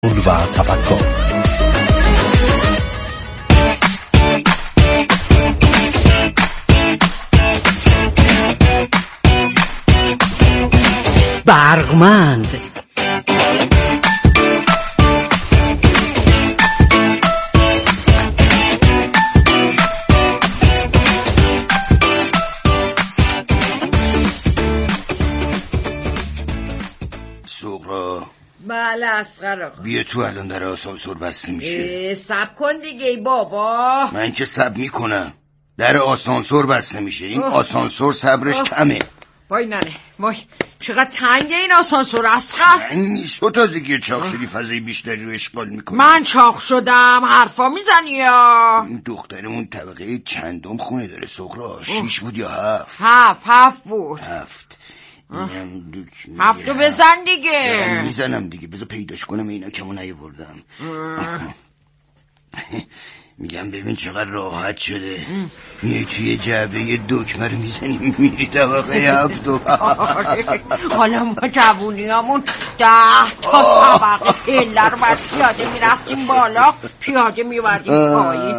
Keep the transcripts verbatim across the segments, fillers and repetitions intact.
و تفکر. برقمند سغرا. بله اصغر آقا. بیا تو، الان در آسانسور بسته میشه. سب کن دیگه ای بابا. من که سب میکنم، در آسانسور بسته میشه. این اوه. آسانسور صبرش اوه. کمه. وای ننه وای چقدر تنگه این آسانسور اصغر. تنگ نیست، تو تازگی چاق شدی فضای بیشتری رو اشغال میکنی. من چاق شدم حرفا میزنی یا؟ این دخترمون طبقه چندم خونه داره سغرا؟ شیش بود یا هفت؟ هفت هفت بود. هفت هفتو بزن دیگه. میزنم دیگه، بذار پیداش کنم. اینا کمو نیاوردم. میگم ببین چقدر راحت شده. میای توی جعبه دکمه رو میزنی میری طبقه هفتو. حالا ما جوونیامون ده تا طبقه پله رو باید پیاده میرفتیم بالا، پیاده میبردیم پایین.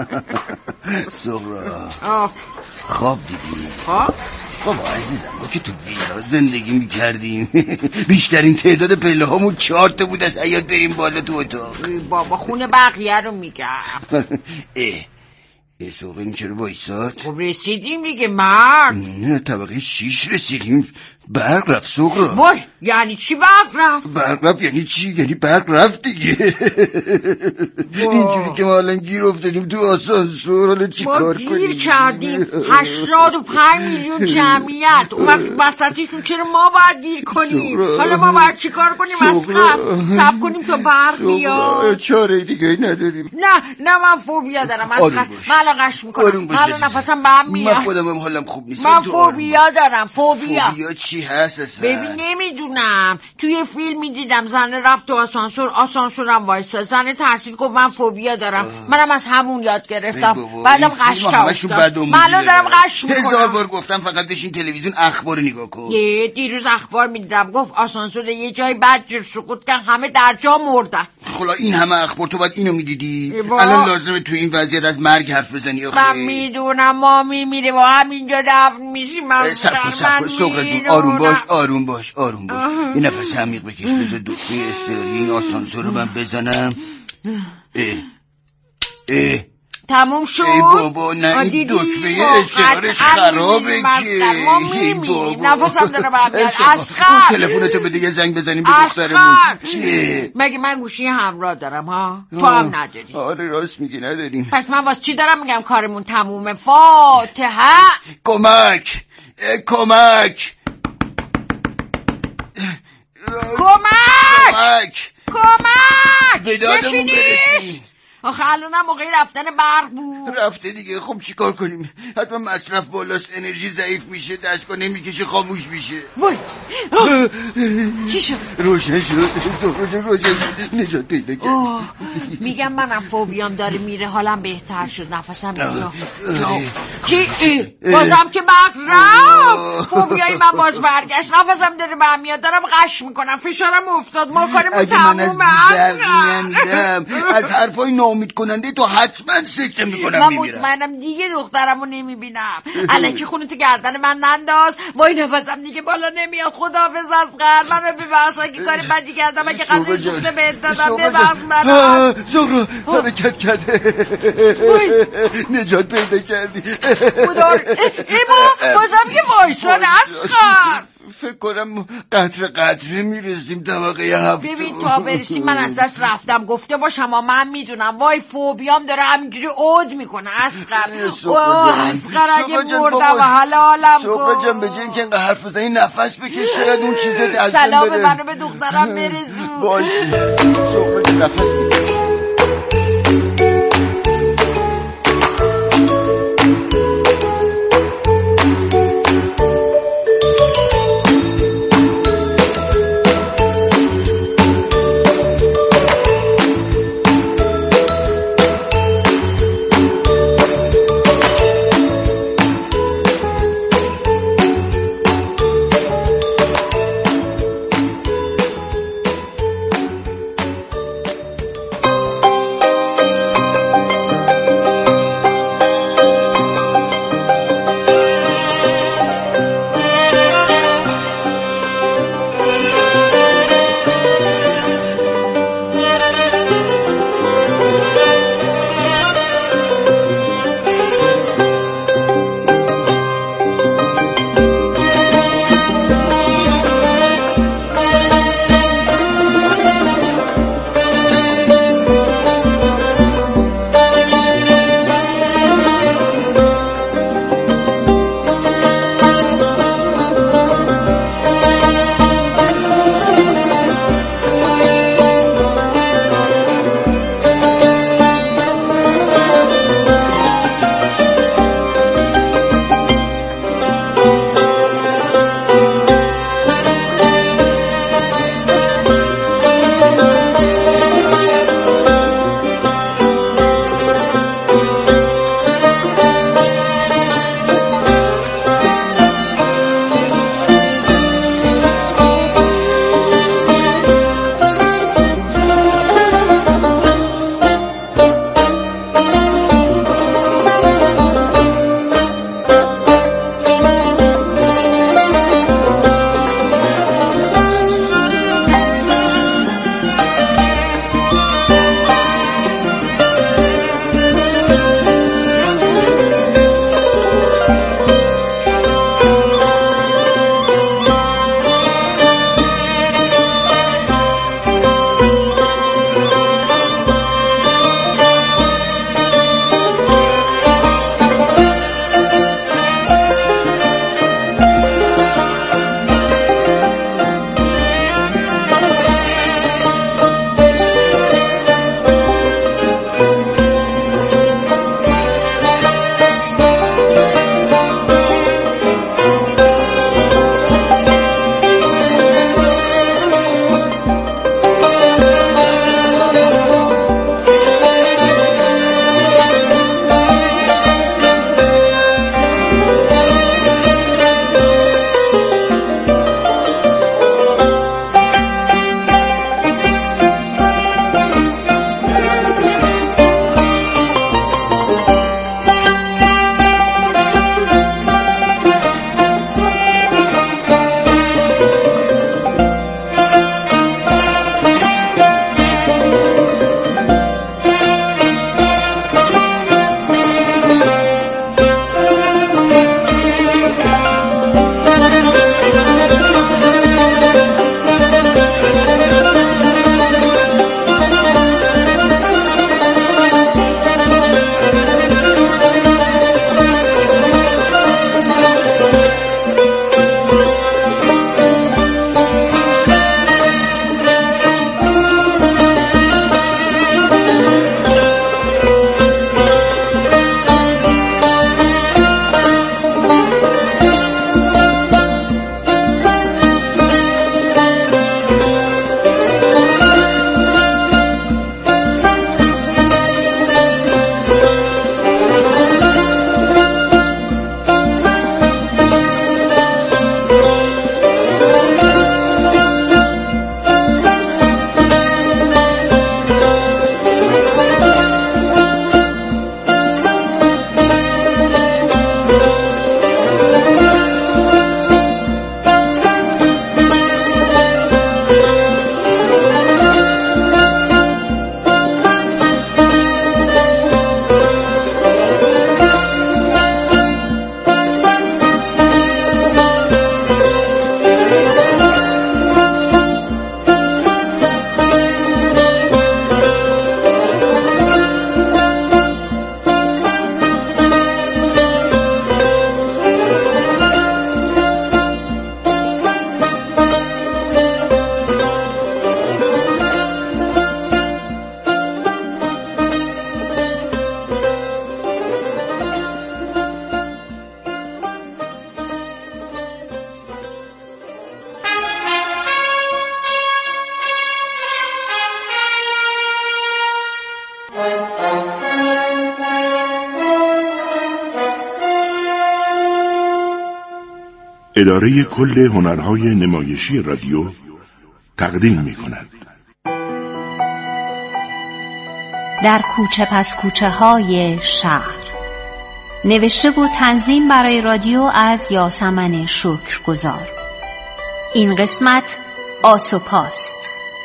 سغرا خواب دیدی؟ خواب؟ بابا عزیزم، ما که تو ویلا زندگی میکردیم. بیشترین تعداد پله هامون چهار تا بود، از حیاط بریم بالا تو اتاق. بابا خونه بقیه رو میگم. اه اه سغرا این چرا وایساد؟ خب رسیدیم دیگه مرد. نه طبقه شیش رسیدیم، برق رفت سغرا. وای یعنی چی برق رفت؟ برق رفت یعنی چی؟ یعنی برق رفت دیگه. اینجوری که ما الان گیر افتادیم تو آسانسور، حالا چی کار کنیم؟ ما گیر کردیم هشتاد و پنج میلیون جمعیت، اون وقت بسطیشون چرا ما باید گیر کنیم؟ حالا ما باید چی کار کنیم؟ اصغر سب کنیم تا برق بیاد؟ چاره دیگه نداریم. نه نه من فوبیا دارم اصغر، من الان قش میکنم، من الان نفسم به هم میاد. من خودم هم حالم خوب نیست. من فوبیا دارم. فوبیا فوبیا چی هست اصلا؟ ببین نمیدونم، توی فیلم میدیدم زن رفت تو آسانسور، آسانسورم وایسا، زن ترسید گفت من فوبیا دارم. آه. منم از همون یاد گرفتم، بعدم قش کردم. من الان دارم قش میکنم. هزار بار گفتم فقط بشین تلویزیون اخبار نگاه کن. یه دیروز اخبار میدیدم گفت آسانسور یه جای بد جور سقوط کردن، همه در جا مردن. خلا این همه اخبار تو بعد اینو میدیدی؟ الان لازمه تو این وضعیت از مرگ حرف بزنی آخه؟ من میدونم ما میمیریم و همینجا دفن میشیم. من سغرا جون آروم باش آروم باش آروم باش. یه نفس عمیق بکش، بذار دکمه اضطراری این آسانسور رو من بزنم. اه اه تموم شد؟ ای بابا نه، این دکمه اضطرارش خرابه که. ما میمیریم، نفسم داره برمیاد. اصغر تلفنتو بده یه زنگ بزنیم به دخترمون. چیه؟ مگه من گوشی همراه دارم ها؟ تو هم نداری؟ آره راست میگی نداریم. پس من واسه چی دارم میگم کارمون تمومه؟ فاتحه. کمک کمک کمک کمک بدادمون برسیم. آخه الان هم موقعی رفتن برق بود. رفته دیگه، خب چی کار کنیم؟ حتما مصرف بالاست، انرژی ضعیف میشه، دستگاه نمیکشه، خاموش میشه. وای چی شد؟ روشن شد سغرا، روشن شد، نجات پیدا کرد. میگم منم فوبیام داره میره، حالم بهتر شد، نفسم میاد. چی؟ بازم که برق رفت؟ فوبیای من باز برگشت، نفسم داره به هم میاد، دارم قش میکنم، فشارم افتاد، ما کارمون تمومه. از حرفای ناامید کننده تو حتما سکته میکنم من مطمئنم دیگه دخترمو نمیبینم. الکی خونتو گردن من ننداز. وای نفسم دیگه بالا نمیاد. خداحافظ اصغر، منو ببخش اگه کاری بدی کردم، اگه غذای سوخته بهت دادم ببخش منو. سغرا حرکت کرده، نجات پیدا کردی. خدا ایما بازم که وایسان اصغر. فکر کنم قطره قطره میرسیم طبقه هفت. ببین تا برسیم من از دست رفتم، گفته باشم اما من میدونم. وای فوبیام داره همینجوری عود میکنه اصغر. اوه اصغر اگه مردم حلالم کن. سغرا جان به جای اینکه اینقدر حرف بزنی نفس بکش، شاید اون چیزت از بین بره. سلام بره. منو به دخترم برسون. باشه سغرا جان نفس بکش. اداره کل هنرهای نمایشی رادیو تقدیم می کند. در کوچه پس کوچه های شهر، نوشته و تنظیم برای رادیو از یاسمن شکرگزار. این قسمت آسوپاست.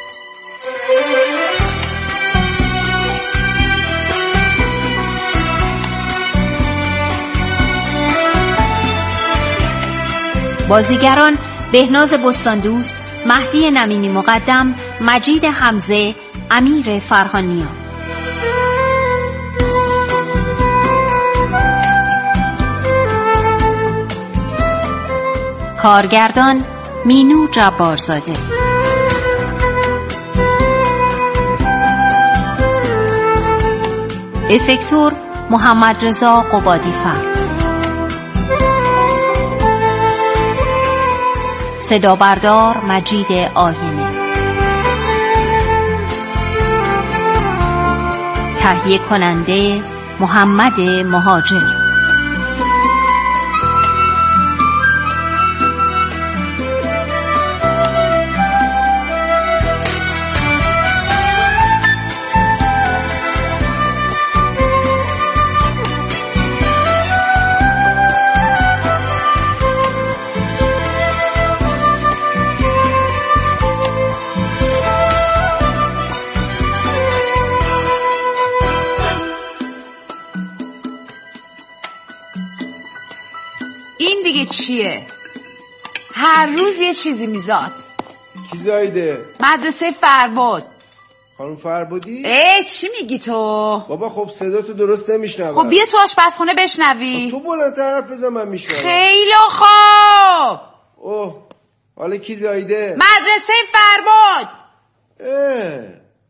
بازیگران: بهناز بستاندوست، مهدی نمینی مقدم، مجید حمزه، امیر فرهانیان. کارگردان: مینو جبارزاده. افکتور: محمد رضا قبادی فر. صدا بردار: مجید آینه. تهیه کننده: محمد مهاجر. این دیگه چیه؟ هر روز یه چیزی میزاد. کی زایده؟ مدرسه فرباد. خانم فربادی؟ ای چی میگی تو؟ بابا خب صدا تو درست نمیشنوم. خب بیا تو آشپزخونه بشنوی. تو بلندتر حرف بزن من میشنوم. خیلی خوب. اوه حالا کی زایده؟ مدرسه فرباد. اه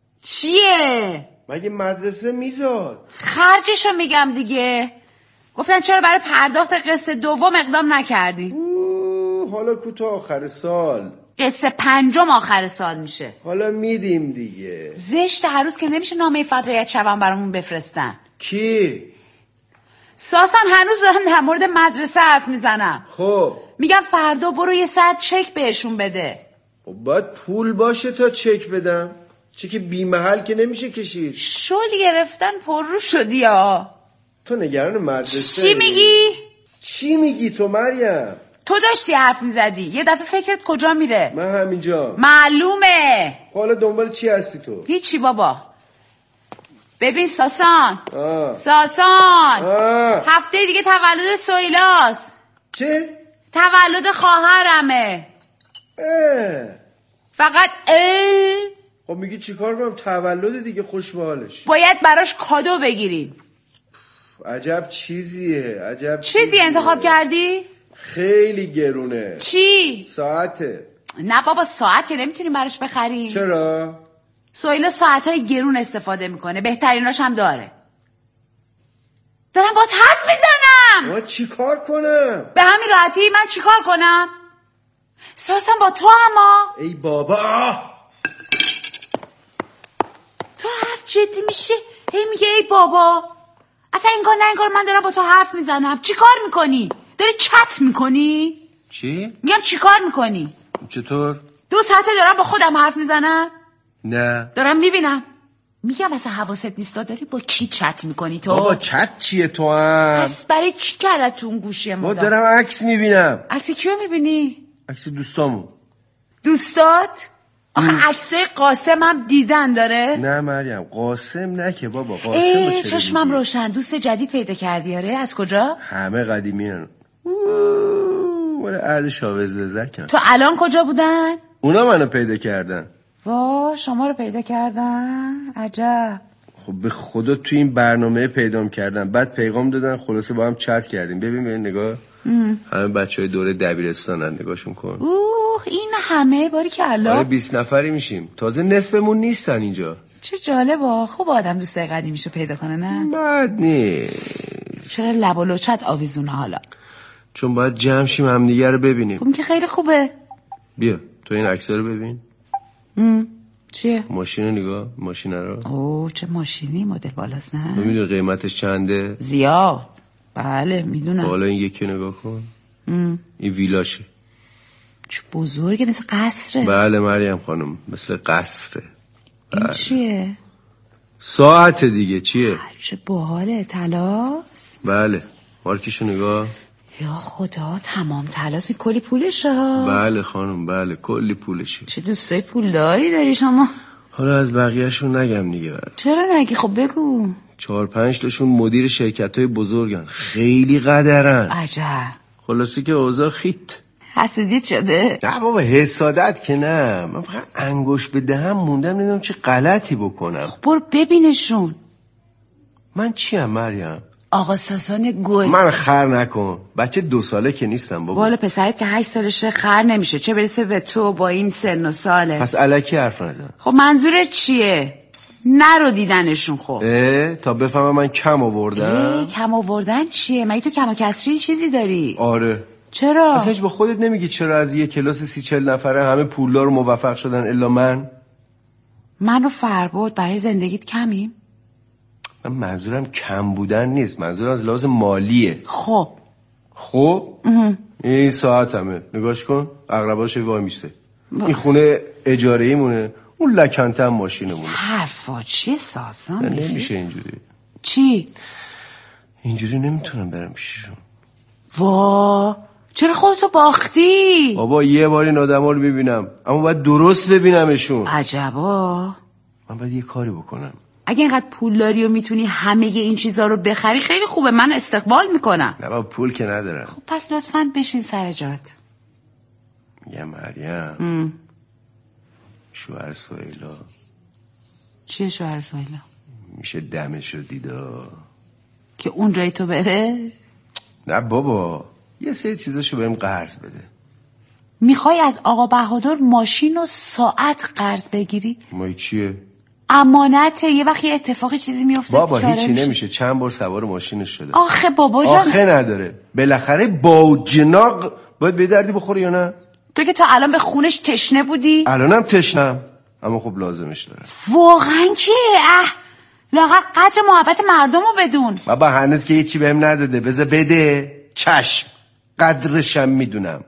چیه؟ مگه مدرسه میزاد؟ خرجشو میگم دیگه. گفتن چرا برای پرداخت قسط دوم اقدام نکردی؟ حالا کوتا آخر سال. قسط پنجم آخر سال میشه. حالا میدیم دیگه. زشت هر روز که نمیشه نامه فدایت شوم برامون بفرستن. کی؟ ساسان هنوز دارم در مورد مدرسه حرف میزنم. خب میگم فردا برو یه سر چک بهشون بده. خب باید پول باشه تا چک بدم. چه که بی محل که نمیشه کشید. شل گرفتن پر رو شدی ها. تو نگران مدرسه چی میگی؟ چی میگی تو مریم؟ تو داشتی حرف میزدی. یه دفعه فکرت کجا میره؟ من همینجا. معلومه. حالا دنبال چی هستی تو؟ هیچی بابا. ببین ساسان آه. ساسان آه. هفته دیگه تولد سویلاست. چه؟ تولد خواهرمه. اه. فقط اه. خب میگی چیکار کنم؟ تولد دیگه، خوش به حالش. باید براش کادو بگیریم. عجب چیزیه. عجب چیزی چیزیه. انتخاب کردی؟ خیلی گرونه. چی؟ ساعته. نه بابا ساعت که نمیتونیم براش بخریم. چرا؟ سویلا ساعتهای گرون استفاده میکنه، بهتریناش هم داره. دارم باهات حرف میزنم. من چیکار کنم؟ به همین راحتی من چیکار کنم؟ ساسم با تو اما. ای بابا تو حرف جدی میشه هی میگه ای بابا. اصلا انگار نه انگار من دارم با تو حرف میزنم. چی کار میکنی؟ داری چت میکنی؟ چی؟ میگم چی کار میکنی؟ چطور؟ دو ساعته دارم با خودم حرف میزنم. نه دارم میبینم. میگم اصلا حواست نیست داری با کی چت میکنی تو؟ بابا چت چیه تو هم؟ پس برای چی کرد تو اون گوشی ما مدام؟ دارم عکس میبینم. عکس کیو میبینی؟ عکس دوستامو. دوستات؟ آخه عکسای قاسم هم دیدن داره؟ نه مریم قاسم نه که بابا. قاسم ای چرا چشمم میگی؟ روشن. دوست جدید پیدا کردی آره؟ از کجا؟ همه قدیمی هن. مال عهد شاوز زکن. تو الان کجا بودن؟ اونا منو پیدا کردن. وا شما رو پیدا کردن؟ عجب. خب به خدا تو این برنامه پیدام کردن، بعد پیغام دادن، خلاصه با هم چت کردیم. ببین ببین نگاه ام. همه بچه های دوره دبیرستانن، نگاهشون کن. اوه این همه باری که الله. آره بیست نفری میشیم، تازه نصفمون نیستن اینجا. چه جالبه. خوب آدم دوست قدیمیشو پیدا کنه نه؟ بد نیست. چرا لب و لوچت آویزونه حالا؟ چون باید جمع شیم همدیگه رو ببینیم. خب که خیلی خوبه. بیا تو این عکس‌ها رو ببین. ام. چیه؟ ماشین رو نگاه، ماشین رو. اوه چه ماشینی، مدل بالاست نه؟ نمیدونی قیمتش چنده؟ زیاد. بله میدونم. حالا این یکی نگاه کن. ام. این ویلاشه. چه بزرگه، مثل قصره. بله مریم خانم، مثل قصره. این بله. چیه؟ ساعت دیگه. چیه؟ چه باحاله، طلاست. بله مارکشو نگاه. یا خدا تمام طلاست، کلی پولشه ها. بله خانم بله کلی پولشه. چه دوستای پولداری داری شما. حالا از بقیه‌شون نگم دیگه. بله. چرا نگی؟ خب بگو. چهار پنج تاشون مدیر شرکت‌های بزرگن، خیلی قدرن. عجب. خلاصی که اوضاع خیت. حسودیت شده؟ نه بابا حسادت که نه، من فقط انگوش به دهن موندم نمیدونم چه غلطی بکنم. خب برو ببینشون. من چیم مریم؟ آقا ساسان گل. من خر نکن، بچه دو ساله که نیستم بابا. والا پسرت که هشت سالشه خر نمیشه، چه برسه به تو با این سن و ساله. پس الکی حرف نزن. خب منظورت چیه؟ نرو دیدنشون. خب اه تا بفهمم من کم آوردم. کم آوردن چیه؟ مگه تو کم و کسری چیزی داری؟ آره. چرا؟ اصلا هیچ با خودت نمیگی چرا از یه کلاس سی چل نفره همه پولدار و موفق شدن الا من؟ من و فرباد برای زندگیت کمیم؟ من منظورم کم بودن نیست، منظورم از لحاظ مالیه. خب خب این ساعت همه نگاش کن، اقرباش وای میسته. این خونه اجاره ای مونه، اون لکنته هم ماشینه مونه. حرفا چیه ساسان؟ نمیشه اینجوری. چی؟ اینجوری نمیتونم برم پیششون. وا چرا خودتو باختی؟ بابا یه بار این آدم ها رو ببینم، اما باید درست ببینمشون. عجبا. من باید یه کاری بکنم. اگه اینقدر پول داری و میتونی همه این چیزا رو بخری خیلی خوبه، من استقبال میکنم. نه بابا پول که ندارم. خب پس لطفاً بشین سر جات. یه مریم شوهر سویلا. چیه شوهر سویلا؟ میشه دمش رو دیدا که اون جای تو بره؟ نه بابا یه سری چیزاشو بهم قرض بده. میخوای از آقا بهادر ماشین و ساعت قرض بگیری؟ ما چیه؟ امانته، یه وقت یه اتفاقی چیزی میفته. بابا هیچی نمیشه، چند بار سوار ماشینش شده. آخه بابا جان آخه نداره، بالاخره با جناق باید به دردی بخوری یا نه؟ تو که تا الان به خونش تشنه بودی؟ الانم تشنم، اما خب لازمش داره. واقعا که اه لاغر قدر محبت مردم رو بدون. بابا هنوز که هیچی بهم نداده، بذار بده. چشم قدرشم میدونم.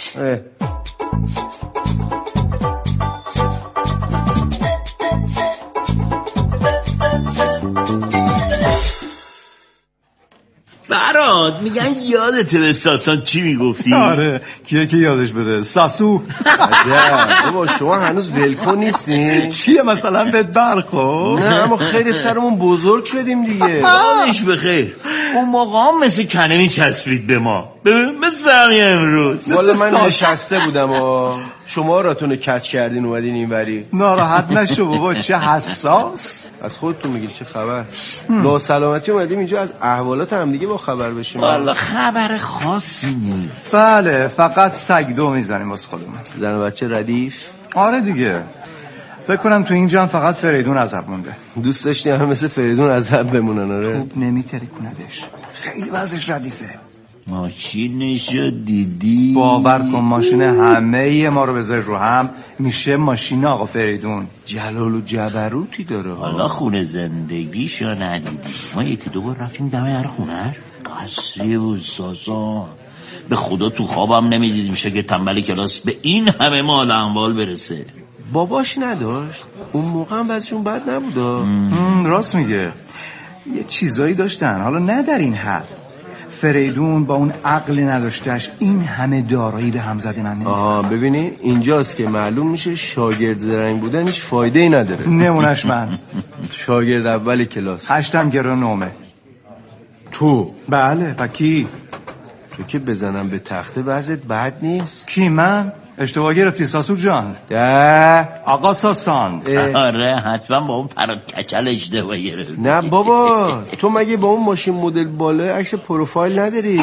براد میگن یادته به ساسان چی میگفتی؟ آره کیه که یادش بره، ساسو. عجب بابا شما هنوز ولکن نیستین؟ چیه مثلا بهت برخورد؟ نه اما خیلی سرمون بزرگ شدیم دیگه. یادش بخیر اون موقع هم مثل کنه میچسبید به ما، ببین مثل همین امروز. والا من نشسته بودم و شما راتون کچ کردین اومدین این وری. ناراحت نشو بابا، چه حساس. از خودتون میگید چه خبر؟ لا سلامتی اومدیم اینجا از احوالات هم دیگه با خبر بشیم. والا خبر خاصی نیست. بله فقط سگ دو میزنیم واسه خودمون. زن و بچه ردیف. آره دیگه فکر کنم تو اینجا هم فقط فریدون عذب مونده. دوست داشتی هم مثل فریدون عذب بمونن. آره خوب نمیترکوندش، خیلی وضعش ردیفه. ماشینشو دیدی؟ باور کن ماشین همه ما رو بذاری رو هم میشه ماشین آقا فریدون. جلال و جبروتی داره. حالا خونه زندگیشو ندیدی؟ ما یکی دو بار رفتیم دمه هر خونه‌اش، قصری و ساسان. به خدا تو خوابم نمیدیدیم شاگرد تنبل کلاس به این همه مال اموال برسه. باباش نداشت اون موقع هم بعدشون بد نبودا. راست میگه، یه چیزایی داشتن، حالا نه در این حد. فریدون با اون عقل نداشتش این همه دارایی به هم زده من نمیفهم. آها ببینی اینجاست که معلوم میشه شاگرد زرنگ بودن هیچ فایده ای نداره. نمونش من شاگرد اول کلاس هشتم گرا نومه. تو؟ بله و کی؟ تو که بزنم به تخته وضعت بد نیست. کی من؟ اشتباه گرفتی ساسو جان. ده آقا ساسان. آره حتما با اون فراد کچل اشتباه گرفتی. نه بابا تو مگه با اون ماشین مدل بالا عکس پروفایل نداری؟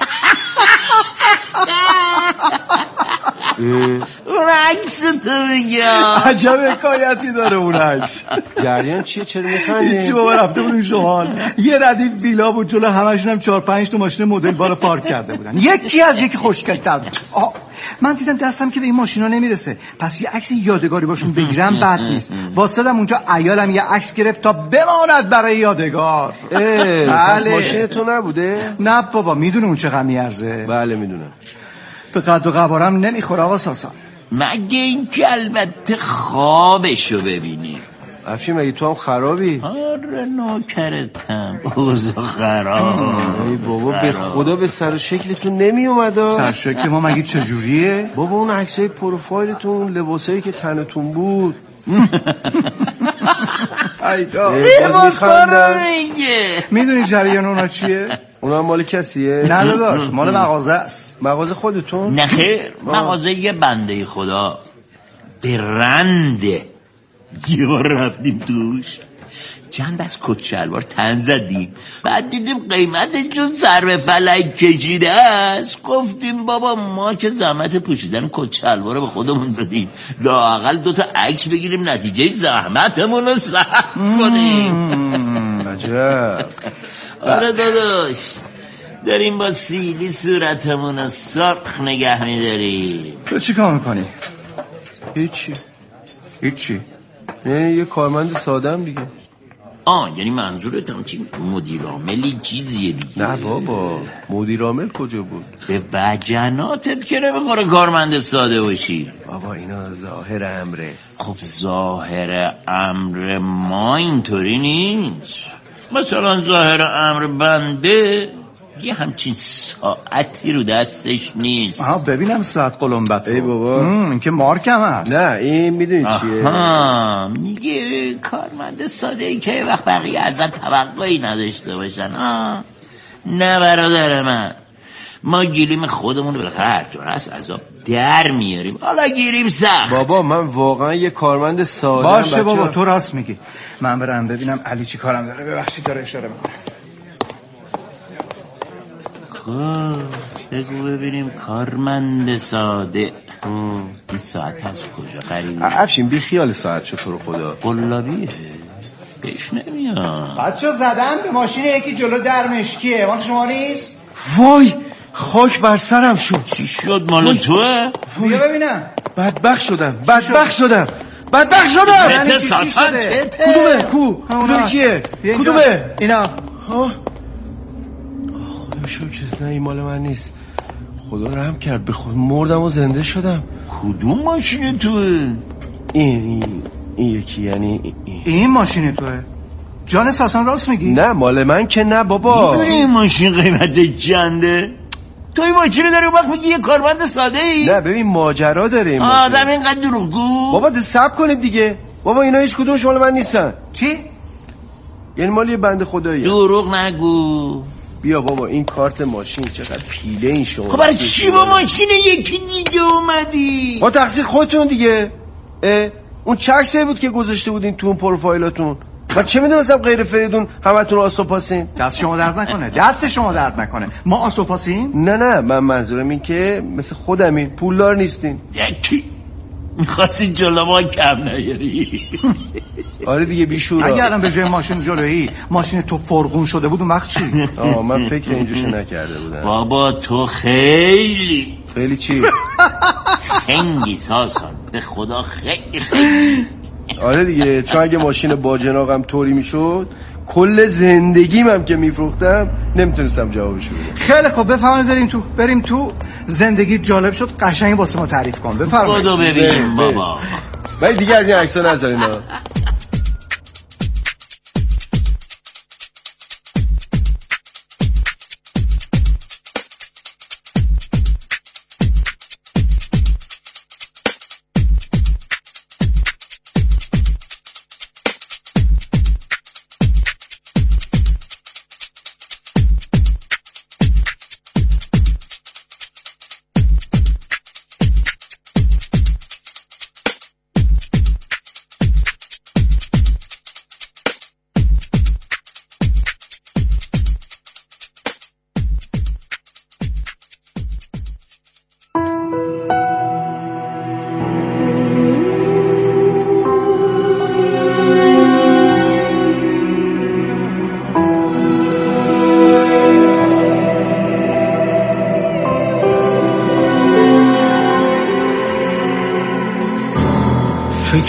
اون عکس تو میگم عجب حکایتی داره اون عکس. جریان چیه چرا میخندی؟ چی بابا رفته بودیم شمال، یه ردیف ویلا بود جلو، همشون هم چهار پنج تا ماشین مدل بالا پارک کرده بودن، یکی از یکی خوشگل‌تر بود. من دیدم دستم که به این ماشینا نمیرسه، پس یه عکس یادگاری باشون بگیرم بد نیست. واسطادم اونجا عیالم یه عکس گرفت تا بماند برای یادگار. پس ماشین تو نبوده؟ نه بابا، میدونه اون چقدر میارزه. بله میدونم. به قد و قوارم نمیخوره آقا ساسان. مگه این که البته خوابشو ببینی. افشین مگه تو هم خرابی؟ آره نوکرتم، اوضاع خراب. ای بابا به خدا به سر و شکلتون نمی اومده. سر شکل ما مگه چجوریه؟ بابا اون عکسای پروفایلتون، لباسایی که تنتون بود. ایدا لباسا رو میگه. میدونی جریان اونا چیه؟ اونا مال کسیه؟ نه داداش، مال مغازه است. مغازه خودتون؟ نه خیر، مغازه یه بنده خدا برنده. یه بار رفتیم توش، چند از کت شلوار تن زدیم، بعد دیدیم قیمت چون سر به فلک کشیده است. گفتیم بابا ما که زحمت پوشیدن کت شلوار به خودمون دادیم، لااقل دوتا عکس بگیریم نتیجه زحمتمون رو سخت کنیم. عجب. آره داداش، داریم با سیلی صورتمون رو سرخ نگه میداریم. تو چی کار میکنی؟ هیچی. هیچی؟ یعنی یه کارمند ساده هم دیگه. آه یعنی منظورت هم چی؟ مدیر عاملی چیزیه دیگه؟ نه بابا، مدیر عامل کجا بود؟ به وجناتت که نمیخوره کارمند ساده باشی. بابا اینا ظاهر امره. خب ظاهر امر ما اینطوری نیست. مثلا ظاهر امر بنده یه همچین ساعتی رو دستش نیست. آها ببینم ساعت قلمبت. ای بابا این که مارکم هست. نه این میدونی چیه؟ آها میگه کارمند ساده ای که وقت بقیه ازت توقعی نداشته باشن. آه نه برادر من، ما گیریم خودمون رو بالاخره هر طور هست عذاب در میاریم، حالا گیریم سخت. بابا من واقعا یه کارمند ساده باشه بابا تو راست میگی. من برم ببینم علی چی کارم داره. ببخشید داره اشاره میکنه. خب بگو ببینیم کارمند ساده این ساعت از کجا خریدی؟ افشین بی خیال ساعت شو تو رو خدا. قلابیه بهش نمیاد. بچه زدم به ماشین یکی جلو در مشکیه، مال شما نیست؟ وای خاک بر سرم شد. چی شد مال توه؟ بیا ببینم. بدبخت شدم بدبخت شدم بدبخت شدم. چته ساتان چته؟ کدومه؟ کو؟ کدومه کیه؟ کدومه؟ اینا. ها خدا شکر نه این مال من نیست. خدا رحم کرد به خود مردم و زنده شدم. کدوم ماشین توه؟ این این این یکی یعنی این, این ماشین توه؟ جان ساسان راست میگی؟ نه مال من که نه بابا. این ماشین قیمت چنده؟ تو این ماشین داری اون وقت میگی یه کارمند ساده ای؟ نه ببین ماجرا داره این ماشین. آدم اینقدر دروغگو؟ بابا ده صبر کنید دیگه. بابا اینا هیچ کدومش مال من نیستن. چی؟ یعنی مال یه بنده خداییه. دروغ نگو. بیا بابا این کارت ماشین چقدر پیله این شما. خب برای چی با ماشین یکی دیگه اومدی؟ با تقصیر خودتون دیگه. اه اون چکسه بود که گذاشته بودین تو اون پروفایلاتون. من چه میدونستم غیر فریدون همتون آسوپاسین. دست شما درد نکنه. دست شما درد نکنه. ما آسوپاسیم؟ نه نه من منظورم این که مثل خودمین پولدار نیستین. یکی میخواستی جلو ما کم نیاری. آره دیگه بیشورا. اگه الان به جای ماشین جلویی ماشین تو فرغون شده بود اون وقت چی؟ آه من فکر اینجوشو نکرده بودم. بابا تو خیلی خیلی چی؟ خنگی ساسان به خدا خیلی خیلی. آره دیگه چون اگه ماشین باجناقم طوری میشد کل زندگیم هم که میفروختم نمیتونستم جوابشو بدم. خیلی خب بفرمایید بریم تو. بریم تو. زندگی جالب شد قشنگ واسه ما تعریف کن. بفرمایید. خدا ببینیم بابا. ولی دیگه از این عکس‌ها نذارین ها.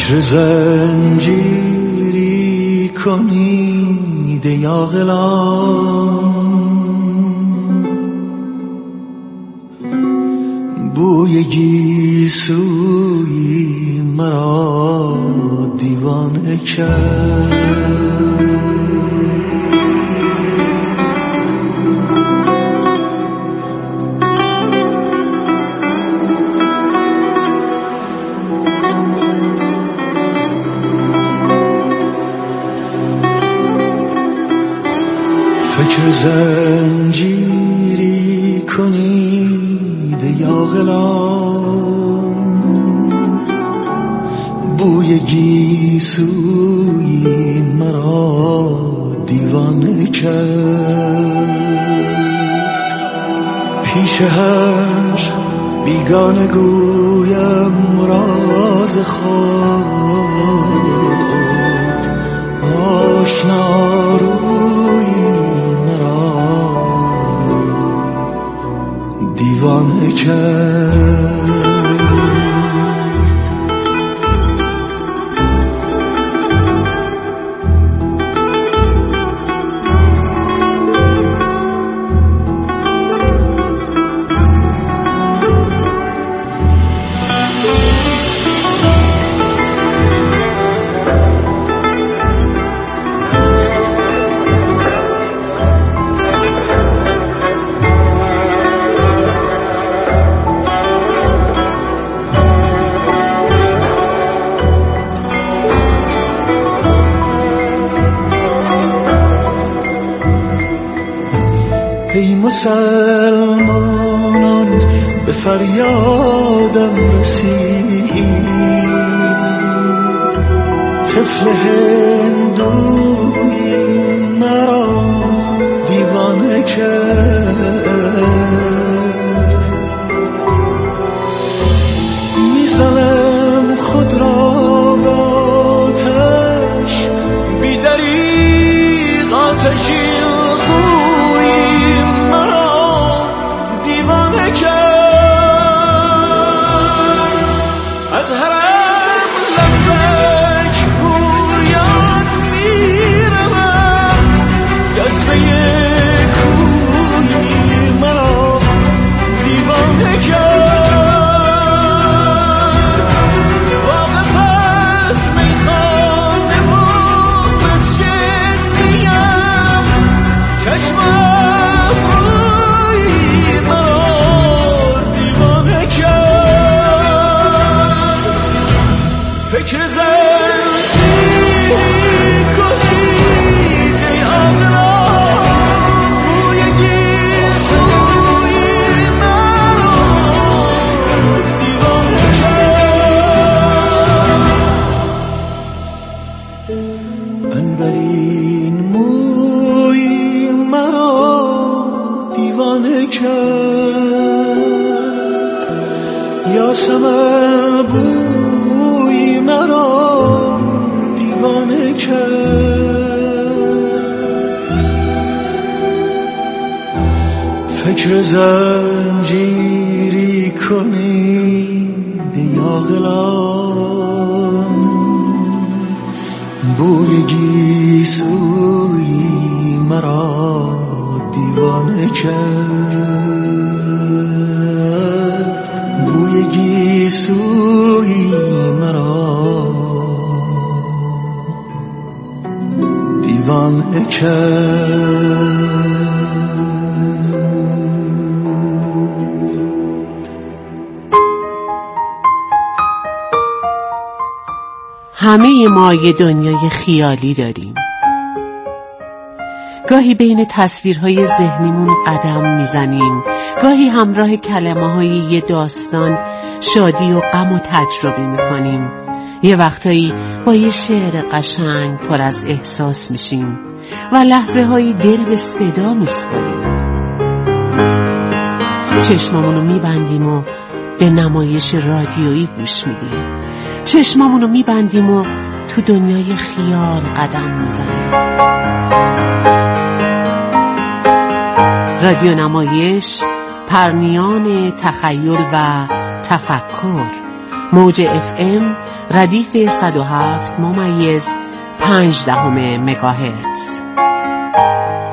فکر زنجیری کنید یا غلام، بوی گیسوی مرا دیوانه کرد. فکر زنجیری کنید یا غلام، بوی گیسوی مرا دیوانه کرد. پیش هر بیگانه گویم راز خود، آشنا روی دیوانه کرد. ای مسلمانان به فریادم رسید، طفل هندوی مرا دیوانه کرد. میزنم خود را به آتش، بی دریغ آتشی از هرم لبک گویان میروم، جذبه کوی مرا دیوانه کرد. واقف از میخانه و مسجد نیم، چشمم روی مرا دیوانه کرد. فکر زنجیری کنید ای غلام، بوی گیسوی مرا دیوانه کرد. عنبرین موی مرا دیوانه کرد. یاسمن بوی مرا دیوانه کرد. فکر زنجیری کنید یا غلام، بوی گیسوی مرا دیوانه کرد. بوی گیسوی مرا دیوانه کرد. همه ما یه دنیای خیالی داریم. گاهی بین تصویرهای ذهنیمون قدم میزنیم، گاهی همراه کلمه‌های یه داستان شادی و غم و تجربه میکنیم. یه وقتایی با یه شعر قشنگ پر از احساس میشیم و لحظه هایی دل به صدا میسپاریم. چشمامونو میبندیم و به نمایش رادیویی گوش میدیم. چشمامونو میبندیم و تو دنیای خیال قدم میزنیم. رادیو نمایش، پرنیان تخیل و تفکر، موج اف ام ردیف صد و هفت ممیز پنج دهم مگاهرتز.